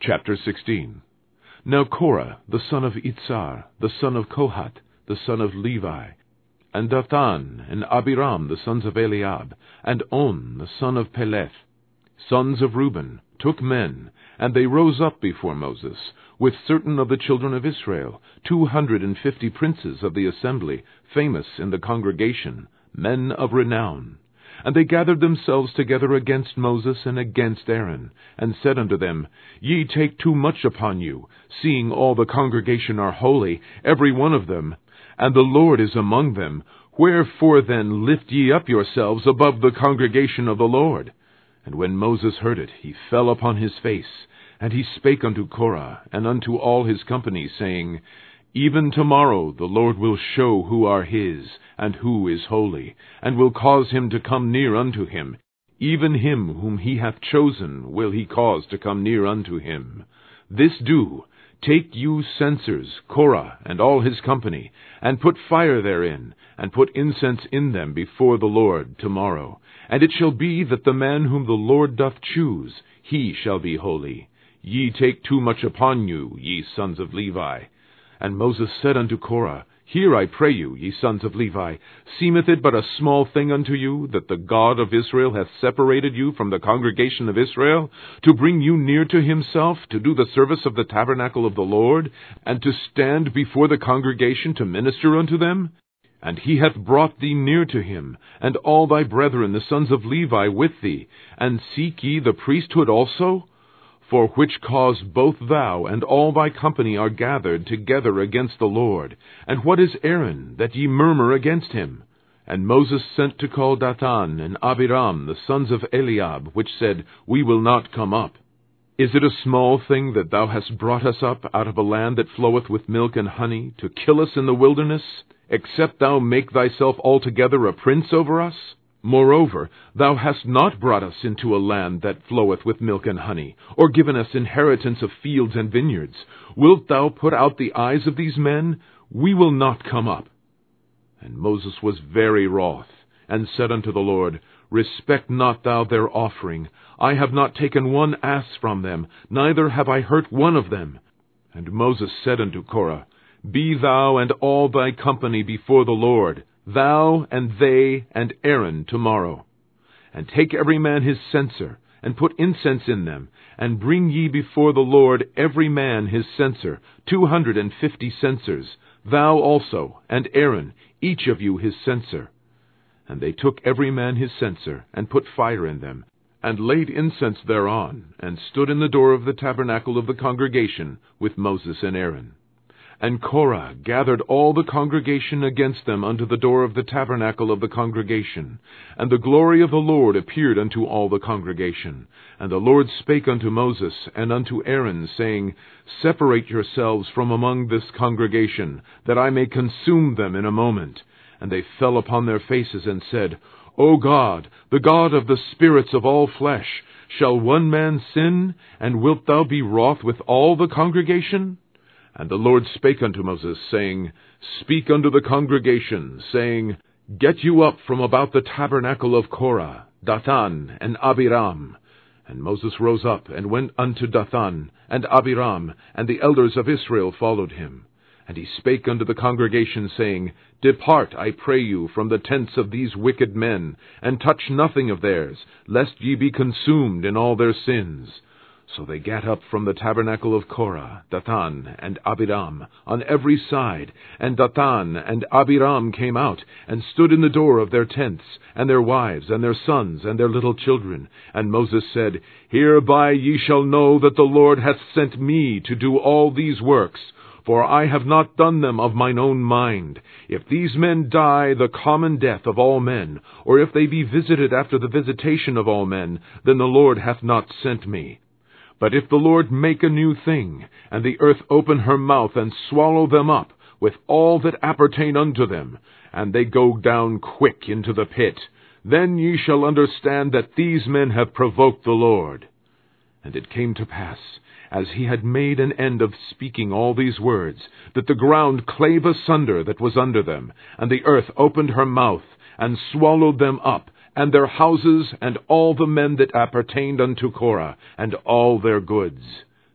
Chapter 16. Now Korah, the son of Itzar, the son of Kohath, the son of Levi, and Dathan and Abiram, the sons of Eliab, and On, the son of Peleth, sons of Reuben, took men, and they rose up before Moses, with certain of the children of Israel, 250 princes of the assembly, famous in the congregation, men of renown. And they gathered themselves together against Moses and against Aaron, and said unto them, Ye take too much upon you, seeing all the congregation are holy, every one of them, and the Lord is among them. Wherefore then lift ye up yourselves above the congregation of the Lord? And when Moses heard it, he fell upon his face, and he spake unto Korah, and unto all his company, saying, Even tomorrow the Lord will show who are his, and who is holy, and will cause him to come near unto him. Even him whom he hath chosen will he cause to come near unto him. This do, take you censers, Korah and all his company, and put fire therein, and put incense in them before the Lord tomorrow. And it shall be that the man whom the Lord doth choose, he shall be holy. Ye take too much upon you, ye sons of Levi. And Moses said unto Korah, Hear, I pray you, ye sons of Levi, seemeth it but a small thing unto you, that the God of Israel hath separated you from the congregation of Israel, to bring you near to himself, to do the service of the tabernacle of the Lord, and to stand before the congregation to minister unto them? And he hath brought thee near to him, and all thy brethren the sons of Levi with thee, and seek ye the priesthood also? For which cause both thou and all thy company are gathered together against the Lord. And what is Aaron, that ye murmur against him? And Moses sent to call Dathan and Abiram, the sons of Eliab, which said, We will not come up. Is it a small thing that thou hast brought us up out of a land that floweth with milk and honey, to kill us in the wilderness, except thou make thyself altogether a prince over us? Moreover, thou hast not brought us into a land that floweth with milk and honey, or given us inheritance of fields and vineyards. Wilt thou put out the eyes of these men? We will not come up. And Moses was very wroth, and said unto the Lord, Respect not thou their offering. I have not taken one ass from them, neither have I hurt one of them. And Moses said unto Korah, Be thou and all thy company before the Lord, thou and they and Aaron tomorrow. And take every man his censer, and put incense in them, and bring ye before the Lord every man his censer, 250 censers, thou also, and Aaron, each of you his censer. And they took every man his censer, and put fire in them, and laid incense thereon, and stood in the door of the tabernacle of the congregation with Moses and Aaron. And Korah gathered all the congregation against them unto the door of the tabernacle of the congregation. And the glory of the Lord appeared unto all the congregation. And the Lord spake unto Moses and unto Aaron, saying, Separate yourselves from among this congregation, that I may consume them in a moment. And they fell upon their faces and said, O God, the God of the spirits of all flesh, shall one man sin, and wilt thou be wroth with all the congregation? And the Lord spake unto Moses, saying, Speak unto the congregation, saying, Get you up from about the tabernacle of Korah, Dathan and Abiram. And Moses rose up, and went unto Dathan and Abiram, and the elders of Israel followed him. And he spake unto the congregation, saying, Depart, I pray you, from the tents of these wicked men, and touch nothing of theirs, lest ye be consumed in all their sins. So they gat up from the tabernacle of Korah, Dathan and Abiram, on every side. And Dathan and Abiram came out, and stood in the door of their tents, and their wives, and their sons, and their little children. And Moses said, Hereby ye shall know that the Lord hath sent me to do all these works, for I have not done them of mine own mind. If these men die the common death of all men, or if they be visited after the visitation of all men, then the Lord hath not sent me. But if the Lord make a new thing, and the earth open her mouth, and swallow them up, with all that appertain unto them, and they go down quick into the pit, then ye shall understand that these men have provoked the Lord. And it came to pass, as he had made an end of speaking all these words, that the ground clave asunder that was under them, and the earth opened her mouth, and swallowed them up, and their houses, and all the men that appertained unto Korah, and all their goods.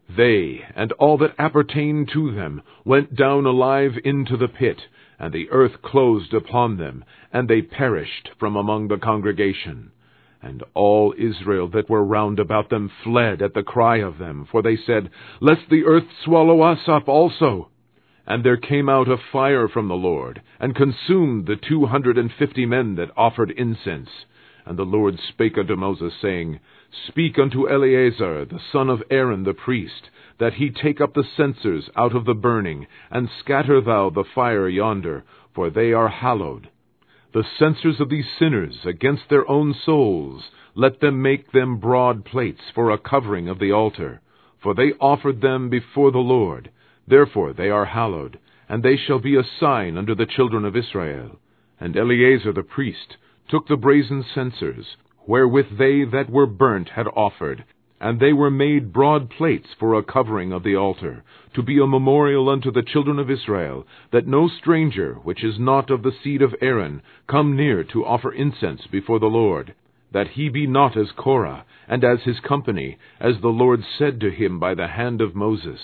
They, and all that appertained to them, went down alive into the pit, and the earth closed upon them, and they perished from among the congregation. And all Israel that were round about them fled at the cry of them, for they said, Lest the earth swallow us up also. And there came out a fire from the Lord, and consumed the 250 men that offered incense. And the Lord spake unto Moses, saying, Speak unto Eleazar the son of Aaron the priest, that he take up the censers out of the burning, and scatter thou the fire yonder, for they are hallowed. The censers of these sinners against their own souls, let them make them broad plates for a covering of the altar. For they offered them before the Lord, therefore they are hallowed, and they shall be a sign unto the children of Israel. And Eleazar the priest took the brazen censers, wherewith they that were burnt had offered, and they were made broad plates for a covering of the altar, to be a memorial unto the children of Israel, that no stranger, which is not of the seed of Aaron, come near to offer incense before the Lord, that he be not as Korah, and as his company, as the Lord said to him by the hand of Moses.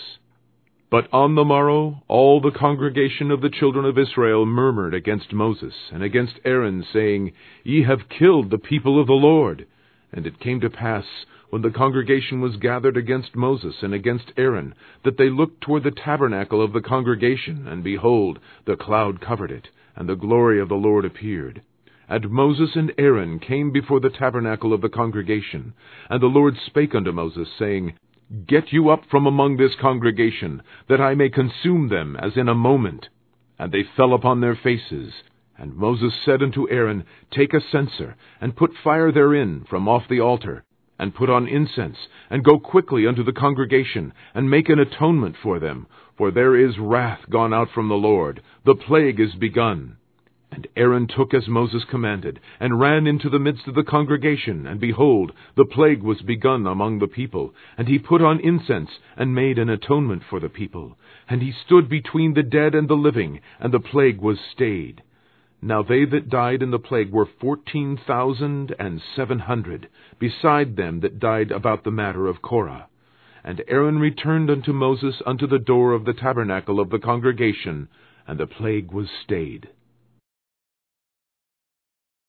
But on the morrow all the congregation of the children of Israel murmured against Moses, and against Aaron, saying, Ye have killed the people of the Lord. And it came to pass, when the congregation was gathered against Moses and against Aaron, that they looked toward the tabernacle of the congregation, and behold, the cloud covered it, and the glory of the Lord appeared. And Moses and Aaron came before the tabernacle of the congregation, and the Lord spake unto Moses, saying, Get you up from among this congregation, that I may consume them as in a moment. And they fell upon their faces. And Moses said unto Aaron, Take a censer, and put fire therein from off the altar, and put on incense, and go quickly unto the congregation, and make an atonement for them, for there is wrath gone out from the Lord, the plague is begun. And Aaron took as Moses commanded, and ran into the midst of the congregation, and behold, the plague was begun among the people. And he put on incense, and made an atonement for the people. And he stood between the dead and the living, and the plague was stayed. Now they that died in the plague were 14,700, beside them that died about the matter of Korah. And Aaron returned unto Moses unto the door of the tabernacle of the congregation, and the plague was stayed.